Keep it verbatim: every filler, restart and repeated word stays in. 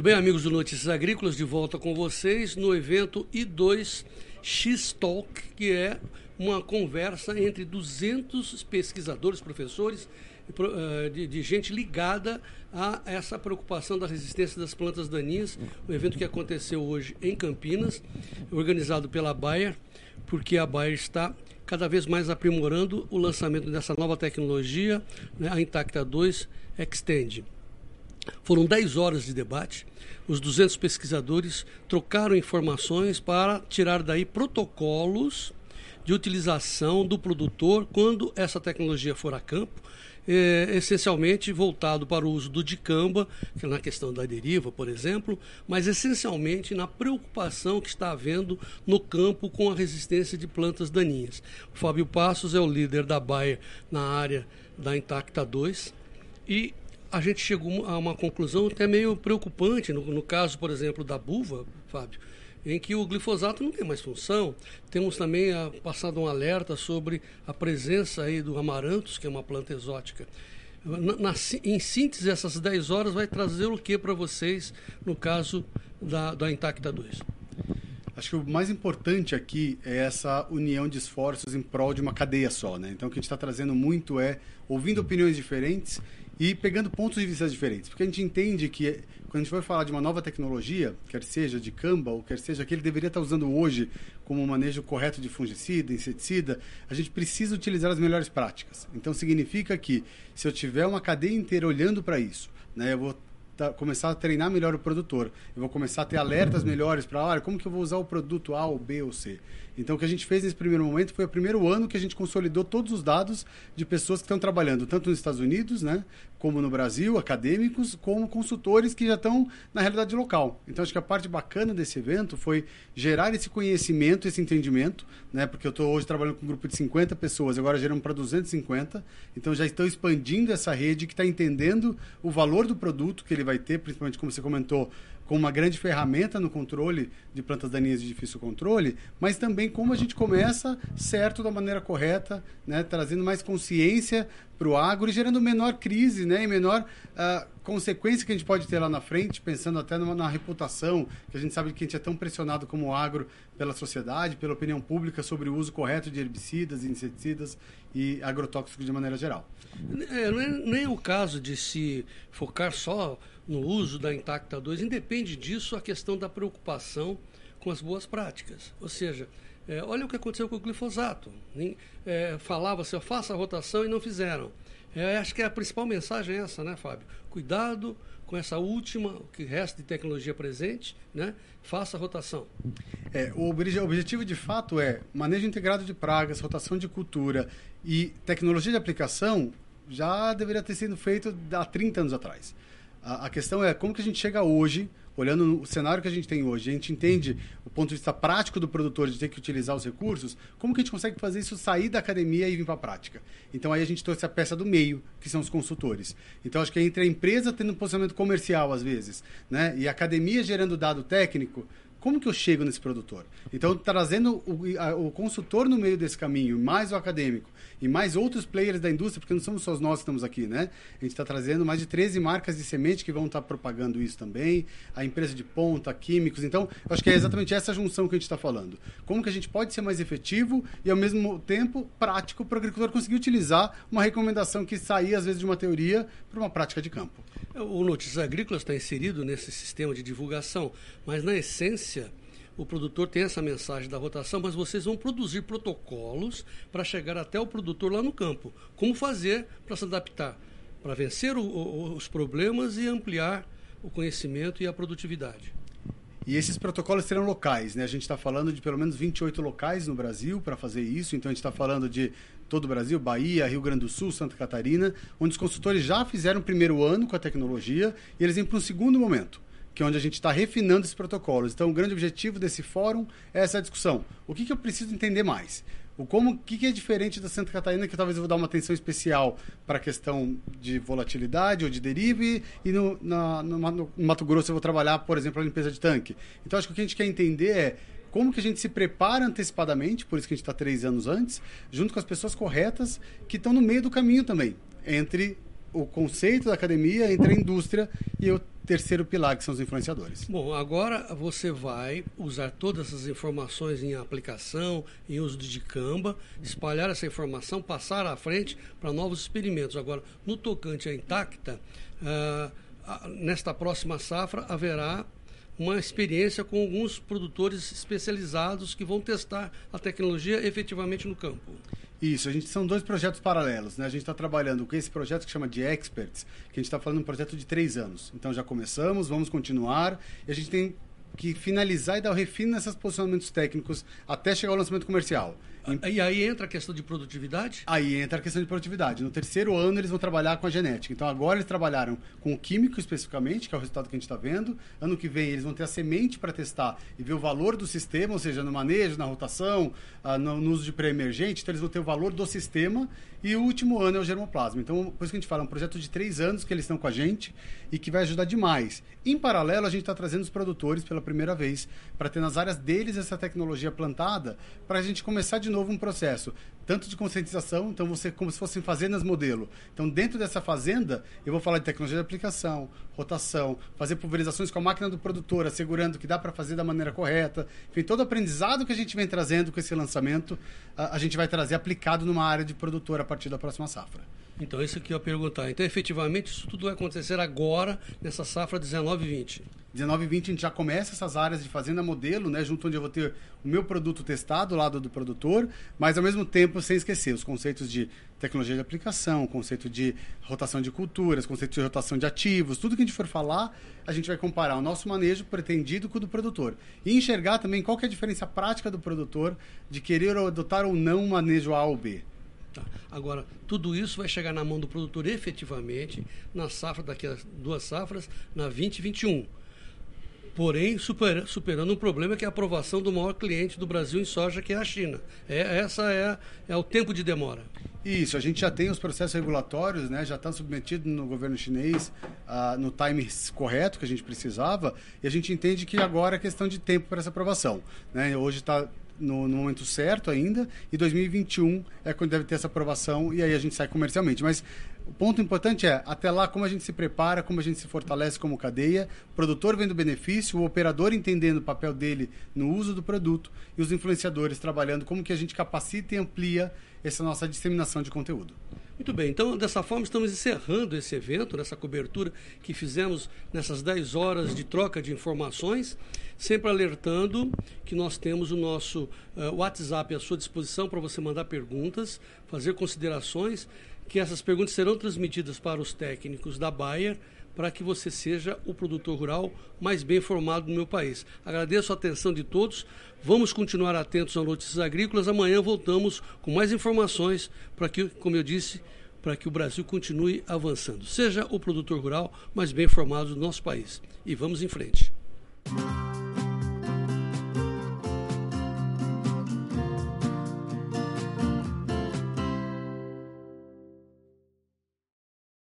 bem, amigos do Notícias Agrícolas, de volta com vocês no evento I dois X Talk, que é uma conversa entre duzentos pesquisadores, professores, de, de gente ligada a essa preocupação da resistência das plantas daninhas. Um evento que aconteceu hoje em Campinas, organizado pela Bayer, porque a Bayer está cada vez mais aprimorando o lançamento dessa nova tecnologia, né, a Intacta dois Extend. Foram dez horas de debate, os duzentos pesquisadores trocaram informações para tirar daí protocolos de utilização do produtor quando essa tecnologia for a campo, é, essencialmente voltado para o uso do dicamba, que é na questão da deriva, por exemplo, mas essencialmente na preocupação que está havendo no campo com a resistência de plantas daninhas. O Fábio Passos é o líder da Bayer na área da Intacta dois e a gente chegou a uma conclusão até meio preocupante, no, no caso, por exemplo, da buva, Fábio, em que o glifosato não tem mais função. Temos também a, passado um alerta sobre a presença aí do amaranthus, que é uma planta exótica. Na, na, em síntese, essas dez horas vai trazer o que para vocês, no caso da, da Intacta dois? Acho que o mais importante aqui é essa união de esforços em prol de uma cadeia só, né? Então, o que a gente está trazendo muito é ouvindo opiniões diferentes e pegando pontos de vista diferentes. Porque a gente entende que, quando a gente vai falar de uma nova tecnologia, quer seja de Camba ou quer seja que ele deveria estar usando hoje como um manejo correto de fungicida, inseticida, a gente precisa utilizar as melhores práticas. Então, significa que, se eu tiver uma cadeia inteira olhando para isso, né, eu vou Tá, começar a treinar melhor o produtor. Eu vou começar a ter alertas melhores para, olha, como que eu vou usar o produto A, ou B ou C. Então, o que a gente fez nesse primeiro momento foi o primeiro ano que a gente consolidou todos os dados de pessoas que estão trabalhando, tanto nos Estados Unidos, né, como no Brasil, acadêmicos, como consultores que já estão na realidade local. Então, acho que a parte bacana desse evento foi gerar esse conhecimento, esse entendimento, né, porque eu estou hoje trabalhando com um grupo de cinquenta pessoas, agora geramos para duzentos e cinquenta, então já estou expandindo essa rede que está entendendo o valor do produto que ele vai ter, principalmente, como você comentou, com uma grande ferramenta no controle de plantas daninhas de difícil controle, mas também como a gente começa certo da maneira correta, né, trazendo mais consciência para o agro e gerando menor crise, né, e menor uh, consequência que a gente pode ter lá na frente, pensando até numa, na reputação, que a gente sabe que a gente é tão pressionado como agro pela sociedade, pela opinião pública sobre o uso correto de herbicidas, inseticidas e agrotóxicos de maneira geral. É, não, é, não é o caso de se focar só no uso da Intacta dois, independe disso a questão da preocupação com as boas práticas. Ou seja, é, olha o que aconteceu com o glifosato. É, falava-se, faça a rotação e não fizeram. É, acho que a principal mensagem é essa, né, Fábio? Cuidado com essa última, o que resta de tecnologia presente, né? Faça a rotação. É, o objetivo, de fato, é manejo integrado de pragas, rotação de cultura e tecnologia de aplicação já deveria ter sido feito há trinta anos atrás. A, a questão é como que a gente chega hoje, olhando no cenário que a gente tem hoje, a gente entende o ponto de vista prático do produtor de ter que utilizar os recursos, como que a gente consegue fazer isso sair da academia e vir para a prática? Então, aí a gente trouxe a peça do meio, que são os consultores. Então, acho que é entre a empresa tendo um posicionamento comercial, às vezes, né, e a academia gerando dado técnico, como que eu chego nesse produtor? Então, trazendo o, a, o consultor no meio desse caminho, mais o acadêmico, e mais outros players da indústria, porque não somos só nós que estamos aqui, né? A gente está trazendo mais de treze marcas de semente que vão estar propagando isso também, a empresa de ponta, químicos. Então, eu acho que é exatamente essa junção que a gente está falando. Como que a gente pode ser mais efetivo e, ao mesmo tempo, prático para o agricultor conseguir utilizar uma recomendação que saía, às vezes, de uma teoria para uma prática de campo. O Notícias Agrícolas está inserido nesse sistema de divulgação, mas, na essência, o produtor tem essa mensagem da rotação, mas vocês vão produzir protocolos para chegar até o produtor lá no campo. Como fazer para se adaptar, para vencer o, o, os problemas e ampliar o conhecimento e a produtividade. E esses protocolos serão locais, né? A gente está falando de pelo menos vinte e oito locais no Brasil para fazer isso. Então, a gente está falando de todo o Brasil, Bahia, Rio Grande do Sul, Santa Catarina, onde os consultores já fizeram o primeiro ano com a tecnologia e eles vêm para um segundo momento, que é onde a gente está refinando esses protocolos. Então, o grande objetivo desse fórum é essa discussão. O que, que eu preciso entender mais? O como, que, que é diferente da Santa Catarina, que talvez eu vou dar uma atenção especial para a questão de volatilidade ou de deriva, e no, na, no, no Mato Grosso eu vou trabalhar, por exemplo, a limpeza de tanque. Então, acho que o que a gente quer entender é como que a gente se prepara antecipadamente, por isso que a gente está três anos antes, junto com as pessoas corretas que estão no meio do caminho também, entre o conceito da academia, entra a indústria e o terceiro pilar, que são os influenciadores. Bom, agora você vai usar todas essas informações em aplicação, em uso de Canva, espalhar essa informação, passar à frente para novos experimentos. Agora, no tocante à Intacta, uh, nesta próxima safra haverá uma experiência com alguns produtores especializados que vão testar a tecnologia efetivamente no campo. Isso, a gente são dois projetos paralelos, né? A gente está trabalhando com esse projeto que chama de Experts, que a gente está falando de um projeto de três anos. Então já começamos, vamos continuar, e a gente tem que finalizar e dar o refino nesses posicionamentos técnicos até chegar ao lançamento comercial. E aí entra a questão de produtividade? Aí entra a questão de produtividade. No terceiro ano eles vão trabalhar com a genética. Então agora eles trabalharam com o químico especificamente, que é o resultado que a gente está vendo. Ano que vem eles vão ter a semente para testar e ver o valor do sistema, ou seja, no manejo, na rotação, ah, no, no uso de pré-emergente. Então eles vão ter o valor do sistema. E o último ano é o germoplasma. Então, por isso que a gente fala, é um projeto de três anos que eles estão com a gente e que vai ajudar demais. Em paralelo, a gente está trazendo os produtores pela primeira vez para ter nas áreas deles essa tecnologia plantada, para a gente começar de novo um processo, tanto de conscientização, então você como se fossem fazendas modelo. Então, dentro dessa fazenda, eu vou falar de tecnologia de aplicação, rotação, fazer pulverizações com a máquina do produtor, assegurando que dá para fazer da maneira correta. Enfim, todo o aprendizado que a gente vem trazendo com esse lançamento, a, a gente vai trazer aplicado numa área de produtor a partir da próxima safra. Então, isso que eu ia perguntar. Então, efetivamente, isso tudo vai acontecer agora, nessa safra dezenove e vinte. dezenove e vinte a gente já começa essas áreas de fazenda modelo, né, junto onde eu vou ter o meu produto testado, ao lado do produtor, mas ao mesmo tempo sem esquecer os conceitos de tecnologia de aplicação, conceito de rotação de culturas, conceito de rotação de ativos, tudo que a gente for falar, a gente vai comparar o nosso manejo pretendido com o do produtor. E enxergar também qual que é a diferença prática do produtor de querer adotar ou não um manejo A ou B. Tá. Agora, tudo isso vai chegar na mão do produtor efetivamente na safra, daqui a duas safras, na vinte e vinte e um. Porém, super, superando um problema que é a aprovação do maior cliente do Brasil em soja, que é a China. É, essa é, é o tempo de demora. Isso, a gente já tem os processos regulatórios, né, já está submetido no governo chinês uh, no time correto que a gente precisava, e a gente entende que agora é questão de tempo para essa aprovação. Né? Hoje está No, no momento certo ainda, e dois mil e vinte e um é quando deve ter essa aprovação, e aí a gente sai comercialmente. Mas o ponto importante é, até lá, como a gente se prepara, como a gente se fortalece como cadeia, o produtor vendo benefício, o operador entendendo o papel dele no uso do produto, e os influenciadores trabalhando como que a gente capacita e amplia essa nossa disseminação de conteúdo. Muito bem, então dessa forma estamos encerrando esse evento, nessa cobertura que fizemos nessas dez horas de troca de informações, sempre alertando que nós temos o nosso uh, WhatsApp à sua disposição para você mandar perguntas, fazer considerações, que essas perguntas serão transmitidas para os técnicos da Bayer, para que você seja o produtor rural mais bem formado no meu país. Agradeço a atenção de todos. Vamos continuar atentos a Notícias Agrícolas. Amanhã voltamos com mais informações para que, como eu disse, para que o Brasil continue avançando. Seja o produtor rural mais bem formado do nosso país. E vamos em frente.